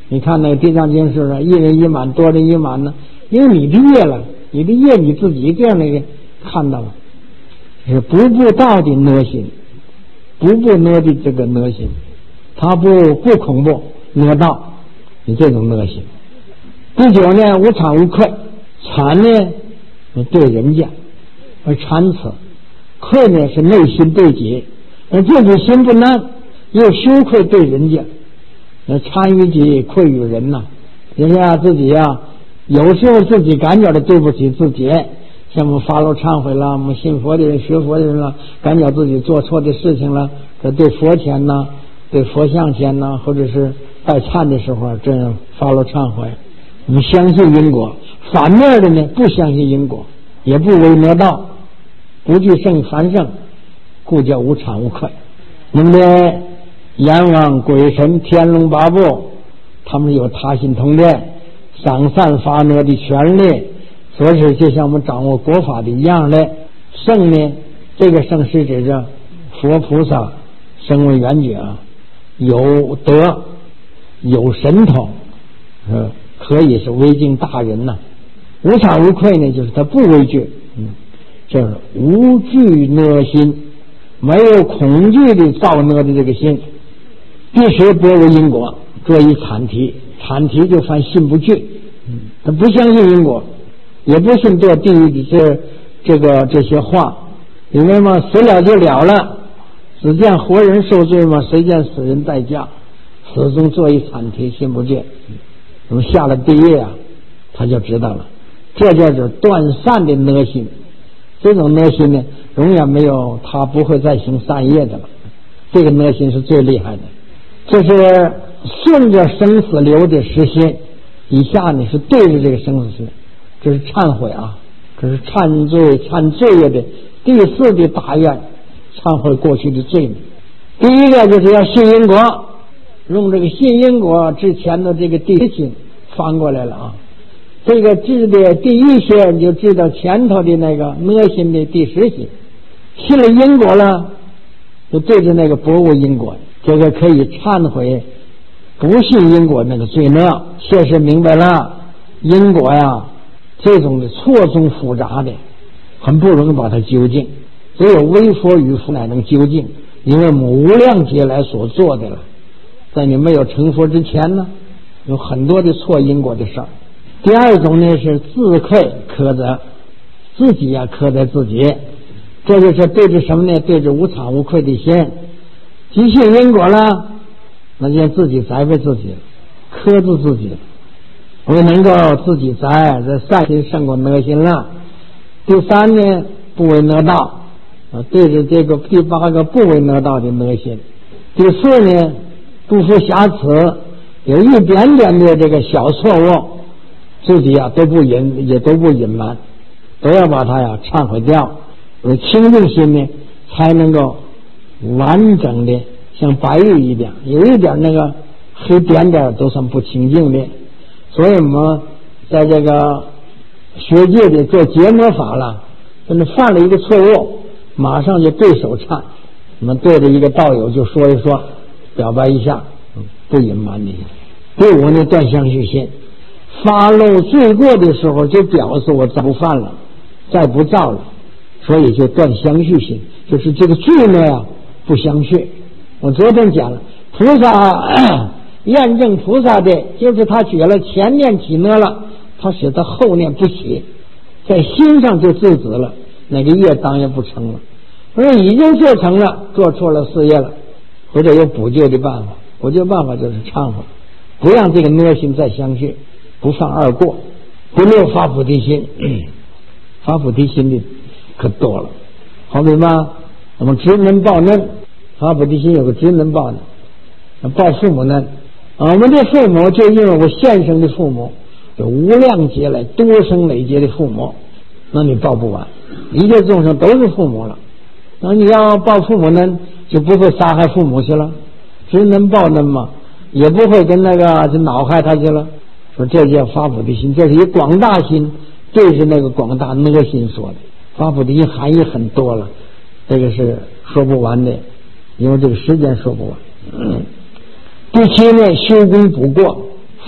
你看那个《地藏经》是一人一满，多人一满呢，因为你的业了，你的业你自己这样的看到了，是步步道的恶心，步步恶的这个恶心，它不恐怖恶道，你这种恶心。第9呢，无惭无愧，惭呢对人家而惭耻，愧呢是内心对己，而自己心不安，又羞愧对人家，惭于己，愧于人呐。人家自己呀，有时候自己感觉的对不起自己，像我们发露忏悔了，我们信佛的人学佛的人了，感觉自己做错的事情了，这对佛前呢，对佛像前呢，或者是拜忏的时候这样发露忏悔。我们相信因果，反面的呢不相信因果，也不为恶道，不惧胜凡圣，故叫无惭无愧。那么呢，阎王鬼神天龙八部，他们有他心通电，赏善罚恶的权利，所以就像我们掌握国法的一样的。圣呢，这个圣是指着佛菩萨声闻缘觉啊，有德有神通，可以是威敬大人呐。无惭无愧呢，就是他不畏惧，这是无惧恶心，没有恐惧的造恶的这个心。第10，不为因果，作以惨题，惨题就犯信不惧，他不相信因果，也不信堕地狱的这些话，因为嘛，死了就了了，只见活人受罪嘛，谁见死人代价，始终作以惨题，信不惧。那么下了地狱啊，他就知道了，这就是断善的恶心。这种恶心呢，永远没有，他不会再行善业的了。这个恶心是最厉害的，这是顺着生死流的实心。以下呢是对着这个生死心，这是忏悔啊，这是忏罪业的第4的大愿，忏悔过去的罪。第1个就是要信因果，用这个信因果之前的这个第10心翻过来了啊。这个治的第1心就治到前头的那个恶心的第10心，信了因果了，就对着那个不无因果，这个可以忏悔不信因果那个罪恶。确实明白了，因果呀，这种的错综复杂的，很不容易把它究竟，只有微佛与佛乃能究竟，因为我们无量劫来所做的了。在你没有成佛之前呢，有很多的错因果的事儿。第2种呢是自愧苛责，自己呀苛责自己，这就是对着什么呢？对着无惭无愧的心。即信因果了，那就自己栽培自己，苛制自己，我能够自己栽，这善心胜过恶心了。第3呢，不为恶道，对着这个第8个不为恶道的恶心。第4呢，不负瑕疵，有一点点的这个小错误，自己呀都不隐瞒，都要把它呀忏悔掉。有清净心呢，才能够完整的像白玉一样，有一点那个黑点点都算不清净的。所以我们在这个学界里做结魔法了，真的犯了一个错误，马上就对手忏，我们对着一个道友就说一说，表白一下，不隐瞒你。第5呢，断相续心，发露罪过的时候就表示我再不犯了，再不造了，所以就断相续心，就是这个罪呢呀不相续。我昨天讲了，菩萨验证菩萨的就是他觉了前念起恶了，他使他后念不起，在心上就制止了，那个业当然不成了。而已经做成了，做错了事业了，或者有补救的办法。补救办法就是忏悔，不让这个恶心再相续，不犯2过。第6，发菩提心，发菩提心的可多了。好比嘛，我们知恩报恩，发菩提心有个知恩报恩，报父母恩。我们的父母就因为我现生的父母有无量劫来多生累劫的父母，那你报不完，一切众生都是父母了。那你要报父母呢，就不会杀害父母去了，知恩报恩嘛，也不会跟那个就恼害他去了。说这叫发菩提心，这是以广大心对着那个广大恶心说的。发菩提心含义很多了，这个是说不完的，因为这个时间说不完。第7呢，修功补过，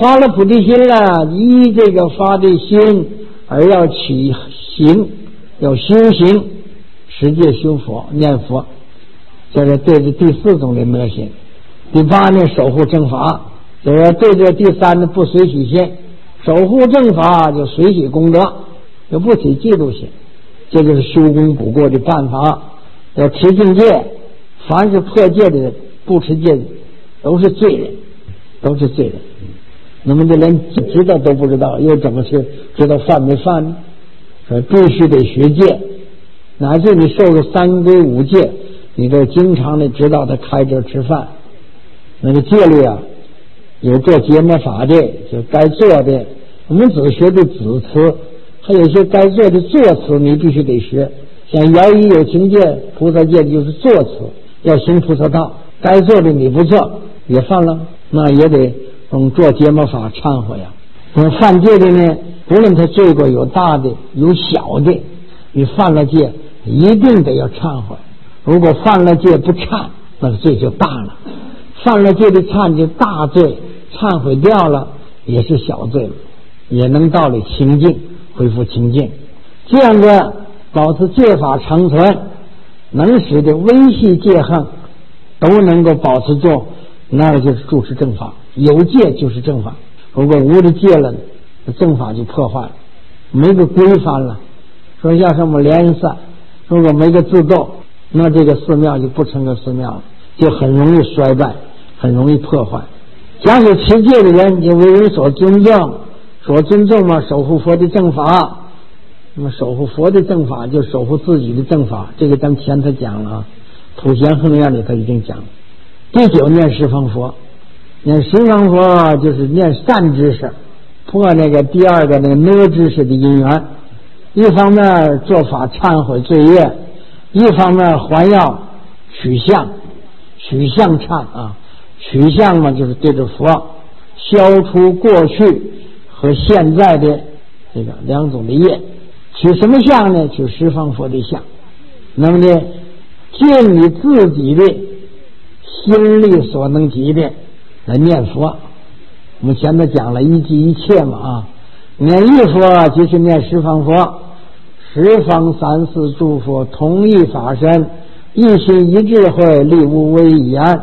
发了菩提心了，依这个发的心而要起行，要修行，持戒修佛念佛，这是对着第4种的恶心。第8呢，守护正法，就是对着第3呢不随喜心，守护正法就随喜功德，就不起嫉妒心，这就是修功补过的办法。要持境界，凡是破戒的人不持戒的都是罪人，都是罪人。那么这连知道都不知道，又怎么去知道犯没犯呢？所以必须得学戒，乃至你受了3规5戒，你都经常的知道他开车吃饭。那个戒律啊，有做节摩法的，就该做的，我们只学的子词，还有一些该做的作词，你必须得学。像摇一有情戒、菩萨戒就是作词，要行菩萨道，该做的你不做也犯了，那也得用做节摩法忏悔啊。犯戒的呢，无论他罪过有大的有小的，你犯了戒一定得要忏悔。如果犯了戒不忏，那个罪就大了；犯了戒的忏就大罪，忏悔掉了也是小罪了，也能到了清净，恢复清净。这样的保持戒法长存，能使的微细戒行都能够保持住，那就是住持正法。有戒就是正法，如果无的戒了，正法就破坏了，没个规范了。说像什么莲山，如果没个自斗，那这个寺庙就不成个寺庙了，就很容易衰败，很容易破坏。假使持戒的人就为人所尊重，所尊重嘛，守护佛的正法。那么守护佛的正法就守护自己的正法，这个咱们前头讲了啊，普贤恒愿里头已经讲了。第9念十方佛，念十方佛就是念善知识，破那个第2个那个恶知识的因缘。一方面做法忏悔罪业，一方面还要取相忏啊。取相嘛，就是对着佛消除过去和现在的这个2种的业。取什么相呢？取十方佛的相。那么呢，尽你自己的心力所能及的来念佛。我们前面讲了一即一切嘛啊，念一佛就是念十方佛，十方三世诸佛同一法身，一心一智慧，力无为一言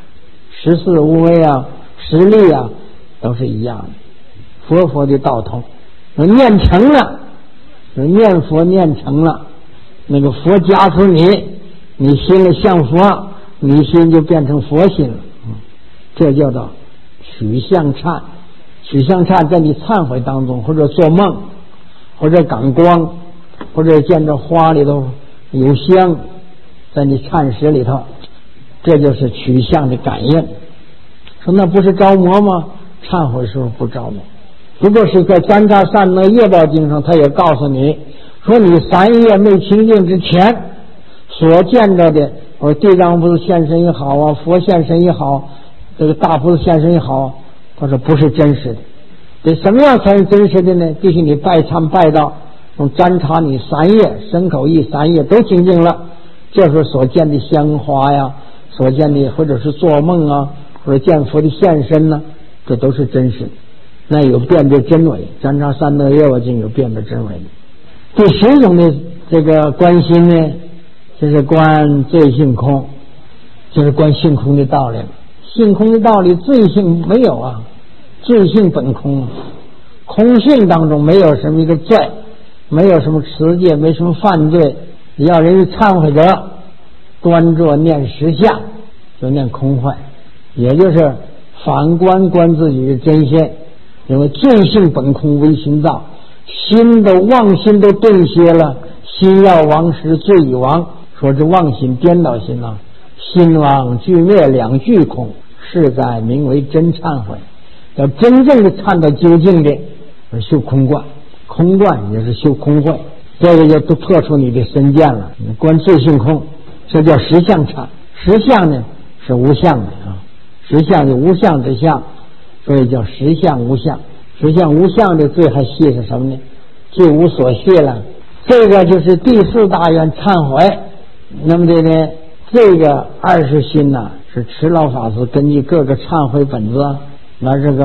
，14无为啊，实力啊，都是一样的。佛的道通，念成了，念佛念成了，那个佛加持你心里像佛，你心就变成佛心了。这叫做取相忏。取相忏在你忏悔当中，或者做梦，或者感光，或者见着花里头有香，在你忏时里头，这就是取相的感应。说那不是着魔吗？忏悔时候不着魔。不过是在三叉善恶业报经上，他也告诉你说，你3业没清净之前所见着的，我地藏菩萨现身也好啊，佛现身也好，这个大菩萨现身也好，他说不是真实的。这什么样才是真实的呢？必须你拜忏拜到用瞻察你3业身口意3业都清净了，这时候所见的香花呀，所见的或者是做梦啊，或者见佛的现身呢，这都是真实的。那有辨别真伪，瞻察三恶业报经有辨别真伪的。第10种的这个观心呢，就是观罪性空，就是观性空的道理。性空的道理，罪性没有啊，罪性本空，空性当中没有什么一个罪，没有什么持戒，没什么犯罪。要人忏悔者端坐念实相，就念空慧，也就是反观自己的真心。因为罪性本空为心造，心的妄心都顿歇了，心要亡时罪已亡。说这妄心颠倒心啊，心亡俱灭两俱空，是在名为真忏悔。要真正的忏到究竟的，修空观，空观也是修空慧，这个就都破除你的身见了。你观罪性空，这叫实相忏。实相呢是无相的啊，实相的无相之相，所以叫实相无相。实相无相的罪还系是什么呢？罪无所系了。这个就是第4大愿忏悔。那么这个20心呢，是持老法师根据各个忏悔本子，拿这个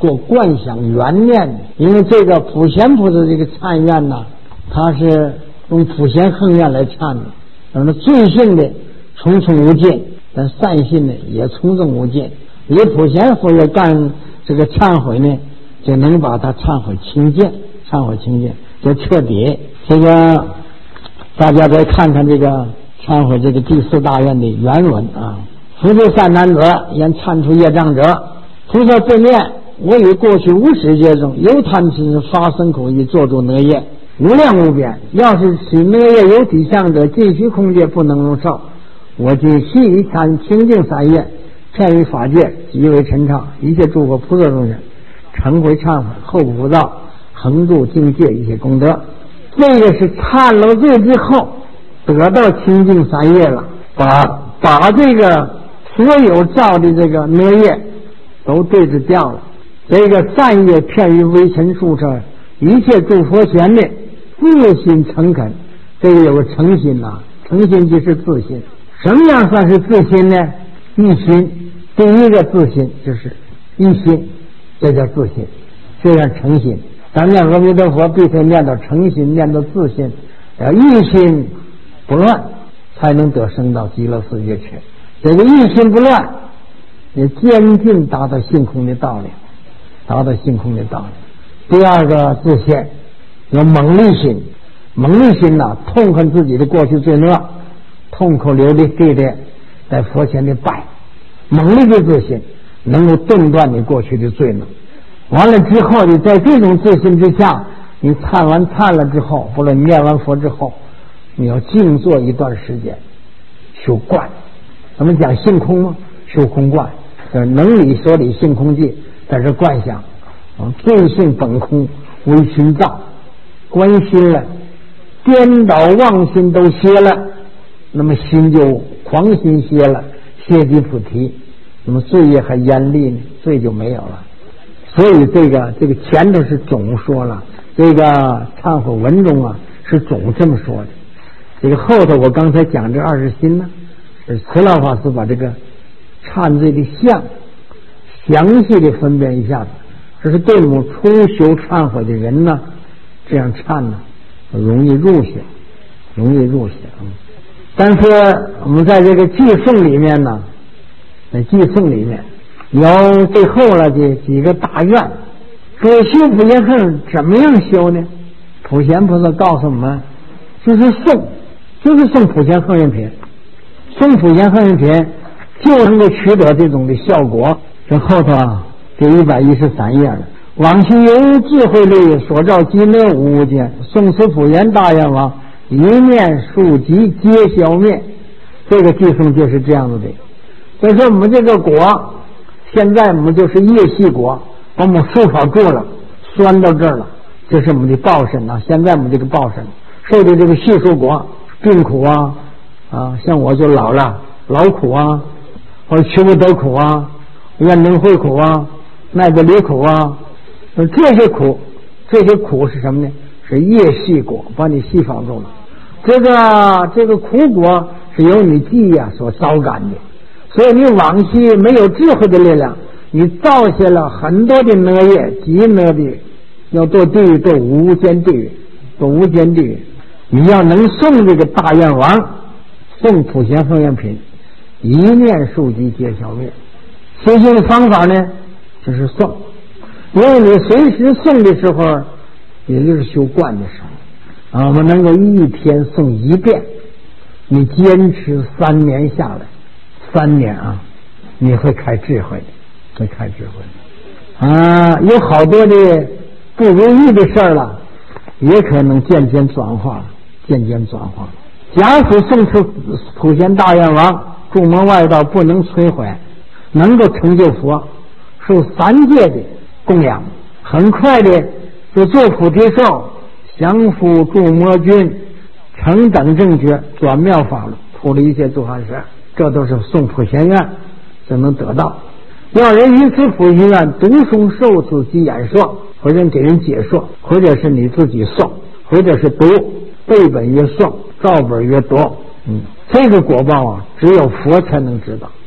过观想缘念。因为这个普贤菩萨这个忏愿呢，他是用普贤横愿来忏的，那么罪性的重重无尽，但善信呢也重重无尽。以普贤佛要干这个忏悔呢，就能把它忏悔清净，忏悔清净就彻底。这个大家再看看这个忏悔这个第四大愿的原文啊。福州善男子，言忏除业障者，菩萨自念：我于过去无始劫中，有贪嗔发生口意，做诸恶业，无量无边。要是使恶业有体相者，尽虚空界不能容受。我今悉以参清净三业，劝于法界，极为陈畅，一切诸佛菩萨众生，诚回忏悔，后不浮躁，恒住境界一切功德。这个是忏了罪之后得到清净三业了，把这个所有造的这个恶业都对治掉了。这个善业骗于微尘数车，一切诸佛前的自心诚恳。这个有个诚心呐，诚心就是自心。什么样算是自心呢？一心，第一个自心就是一心，这叫自心，这样诚心。咱念阿弥陀佛必须念到诚心，念到自心，要一心不乱，才能得生到极乐世界去。这个一心不乱，也坚定达到性空的道理，达到性空的道理。第二个自信，有猛力心，猛力心呐，痛恨自己的过去罪恶，痛口流涕的在佛前的拜，猛力的自信能够顿断你过去的罪恶。完了之后，你在这种自信之下，你忏了之后，或者念完佛之后，你要静坐一段时间，修观。咱们讲性空吗？修空观，能理所理性空寂，在这观想罪性本空，为心造，观心了，颠倒妄心都歇了，那么心就狂心歇了，歇即菩提，那么罪业还严厉呢，罪就没有了。所以这个前头是总说了，这个忏悔文中啊是总这么说的。这个后头我刚才讲这20心呢，是慈老法师把这个忏罪的相详细的分辨一下子，这是对我们初修忏悔的人呢，这样忏呢容易入些，容易入些。但是我们在这个寄颂里面呢，在寄颂里面有最后了的几个大愿。说修普贤行怎么样修呢？普贤菩萨告诉我们，就是诵普贤行愿品，诵普贤行愿品就能够取得这种的效果。这后头啊，这113页了。往昔有智慧力所照极乐无间，诵此普贤大愿王，一念数级皆消灭。这个寄诵就是这样子的。所以说我们这个果，现在我们就是业系果，把我们束缚住了，拴到这儿了，这是我们的报身啊。现在我们这个报身受的这个系数果，病苦啊，像我就老了，劳苦啊，或者求不得苦啊，怨能会苦啊，耐不离苦啊，这些苦是什么呢？是业系果，把你系绑住了。这个苦果是由你记呀所招感的，所以你往昔没有智慧的力量，你造下了很多的恶业，极恶的要堕地狱，堕无间地狱，堕无间地狱。你要能诵这个大愿王，诵普贤行愿品，一念数级皆消灭。修行的方法呢，就是诵。因为你随时诵的时候，也就是修观的时候我们能够一天诵1遍，你坚持3年下来，3年你会开智慧的，会开智慧的有好多的不如意的事儿了，也可能渐渐转化。假使诵出普贤大愿王，诸魔外道不能摧毁，能够成就佛，受3界的供养，很快的就做菩提寿，降伏诸魔君，成等正觉，转妙法了，普了一切诸寒士。这都是诵普贤愿就能得到。要人于此普贤愿读诵受持及演说，或者给人解说，或者是你自己诵，或者是读，背本曰诵，照本曰读。这个果报只有佛才能知道，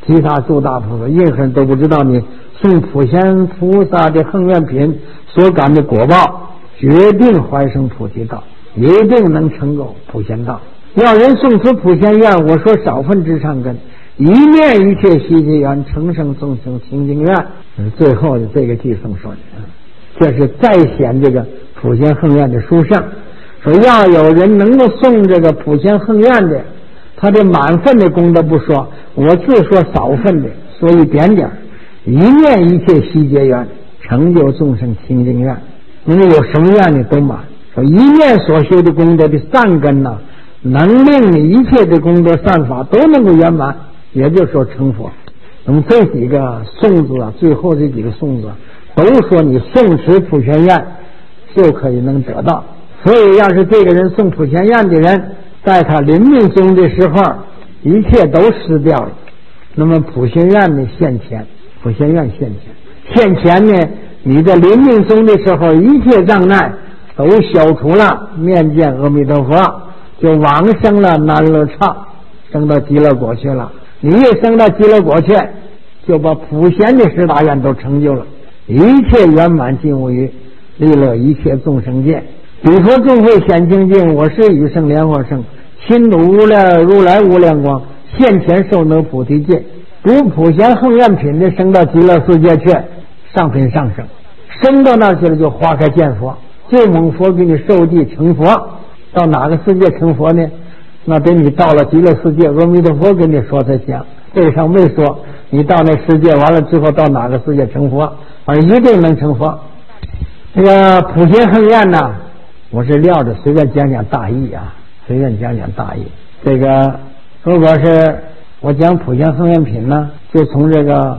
其他诸大菩萨，任何人都不知道你送普贤菩萨的恒愿品所感的果报，决定怀生菩提道，一定能成就普贤道。要人送出普贤愿，我说少分之上根，一念一切希冀愿，成圣众生清净愿。最后的这个偈颂说的，这是再显这个普贤恒愿的殊胜。说要有人能够送这个普贤恒愿的，他的满分的功德不说，我自说少分的，说一点点，一念一切希冀愿，成就众生清净愿。那么有什么愿你都满。说一念所修的功德的善根呢，能令你一切的功德善法都能够圆满，也就是说成佛。那么这几个颂字啊，最后这几个颂字都说你诵持普贤愿就可以能得到。所以要是这个人诵普贤愿的人，在他临命终的时候一切都失掉了，那么普贤愿呢现前，普贤愿现前呢，你在临命终的时候一切障碍都消除了，面见阿弥陀佛，就往生了南乐刹，升到极乐国去了。你一升到极乐国去，就把普贤的十大愿都成就了，一切圆满尽无余，利乐一切众生界。彼佛众会显清净，我是与圣莲花圣，亲睹无量如来无量光，现前受得菩提戒。读普贤恒愿品的升到极乐世界去，上品上升，升到那去了就花开见佛，就蒙佛给你受记成佛。到哪个世界成佛呢？那得你到了极乐世界，阿弥陀佛跟你说才行，这上没说你到那世界完了之后到哪个世界成佛，反正一定能成佛。这个普贤恒愿呢，我是撂着随便讲讲大意啊，随便讲讲大意。这个如果是我讲普贤恒愿品呢，就从这个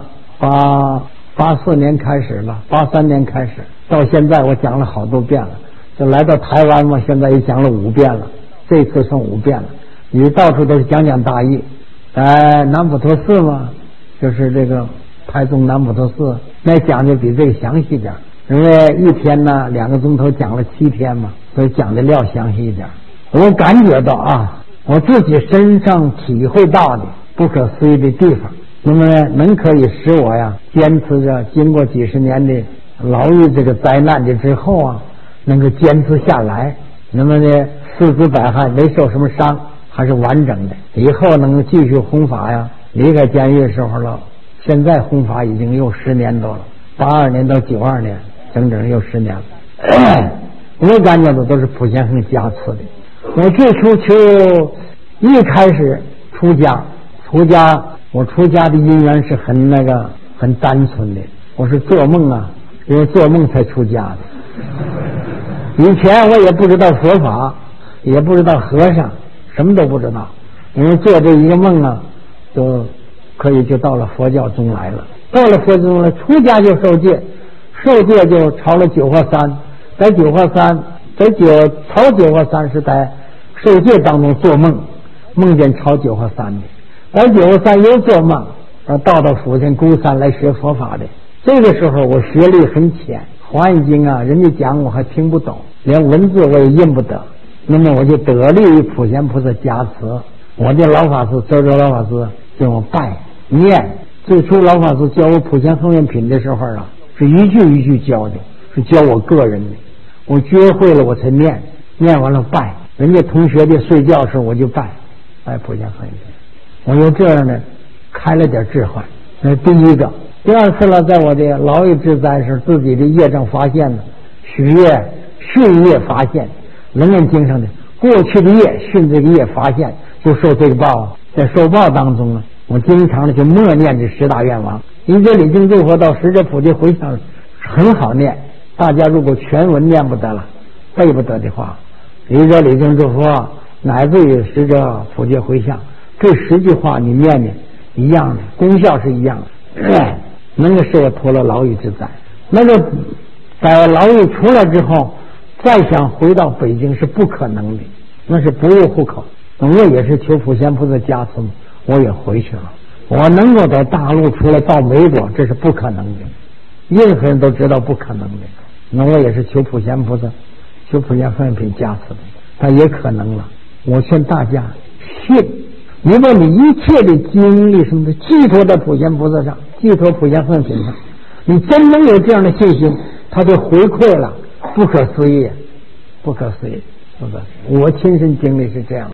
84年开始了，83年开始到现在我讲了好多遍了，就来到台湾嘛，现在也讲了5遍了，这次算5遍了。你到处都是讲讲大义，南普陀寺嘛，就是这个台中南普陀寺，那讲的比这个详细点，因为一天呢2个钟头讲了7天嘛，所以讲的料详细一点。我感觉到啊，我自己身上体会到的不可思议的地方，那么呢能可以使我呀坚持着，经过几十年的牢狱这个灾难的之后啊，能够坚持下来，那么呢四肢百骸没受什么伤，还是完整的，以后能够继续弘法呀。离开监狱的时候了，现在弘法已经又10年多了，82年到92年，整整又10年了。我感觉的都是普贤恒加持的。我最初一开始出家，我出家的因缘是很单纯的，我是做梦啊，因为做梦才出家的。以前我也不知道佛法，也不知道和尚，什么都不知道，因为做这一个梦啊，就可以就到了佛教中来了。到了佛教中来，出家就受戒就朝了九华山，在九华山朝九华山是在受戒当中做梦，梦见朝九华山的，在九华山又做梦，到福建孤山来学佛法的。这个时候我学历很浅，华严经啊人家讲我还听不懂，连文字我也印不得，那么我就得力于普贤菩萨加持。我的老法师周老法师给我拜念，最初老法师教我普贤恒愿品的时候啊，是一句一句教的，是教我个人的，我学会了我才念完了拜，人家同学的睡觉时候我就拜普贤恒愿品。我又这样呢开了点智慧。那第一个。第二次了，在我的牢狱之灾时，自己的业障发现了，训业发现，楞严经上的过去的业训这个业发现，就受这个报。在受报当中呢，我经常的去默念这10大愿望。因这礼敬诸佛到十者普济回向很好念，大家如果全文念不得了，背不得的话，一者礼敬诸佛乃至于十者普济回向，这10句话你念念一样的，功效是一样的。能够使我脱了牢狱之灾。那个在牢狱出来之后，再想回到北京是不可能的，那是不入户口。我也是求普贤菩萨加持，我也回去了。我能够在大陆出来到美国，这是不可能的，任何人都知道不可能的。那我也是求普贤菩萨，求普贤恒愿品加持的，但也可能了。我劝大家信， 你把你一切的精力什么的寄托在普贤菩萨上，寄托普贤奉品上，你真能有这样的信心，他就回馈了，不可思议，不可思议，不可思议。我亲身经历是这样。